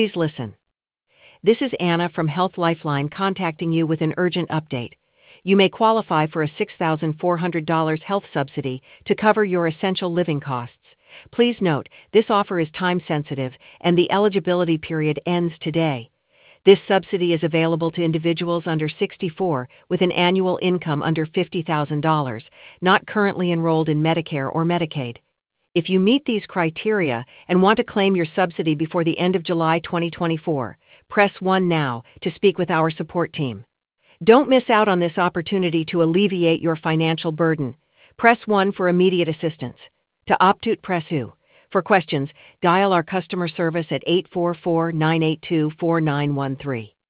Please listen. This is Anna from Health Lifeline contacting you with an urgent update. You may qualify for a $6,400 health subsidy to cover your essential living costs. Please note, this offer is time sensitive and the eligibility period ends today. This subsidy is available to individuals under 64 with an annual income under $50,000, not currently enrolled in Medicare or Medicaid. If you meet these criteria and want to claim your subsidy before the end of July 2024, press 1 now to speak with our support team. Don't miss out on this opportunity to alleviate your financial burden. Press 1 for immediate assistance. To opt out, press 2. For questions, dial our customer service at 844-982-4913.